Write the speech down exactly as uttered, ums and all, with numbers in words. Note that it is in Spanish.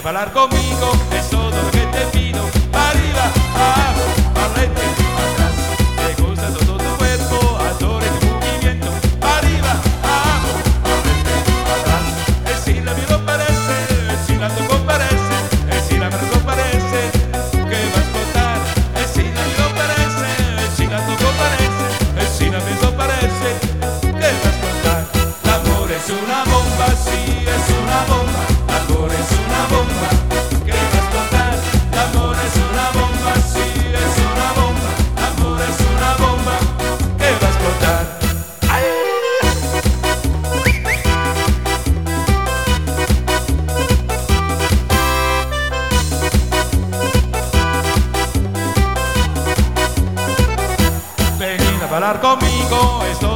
a bailar conmigo, es todo lo que te pido. Pa' arriba, pa' abajo, pa' frente, pa' atrás. Me gusta todo tu cuerpo, adoro tu movimiento. Pa' arriba, pa' abajo, pa' frente, pa' atrás. El sílabio parece, el sílabio parece, el sílabio parece que va a explotar. El sílabio parece, el sílabio parece, el sílabio parece que va a explotar. El amor es una bomba, sí, es una bomba. El amor es una bomba que va a explotar. El amor es una bomba, sí, es una bomba. El amor es una bomba que va a explotar. ¡Ay! Venid a bailar conmigo, esto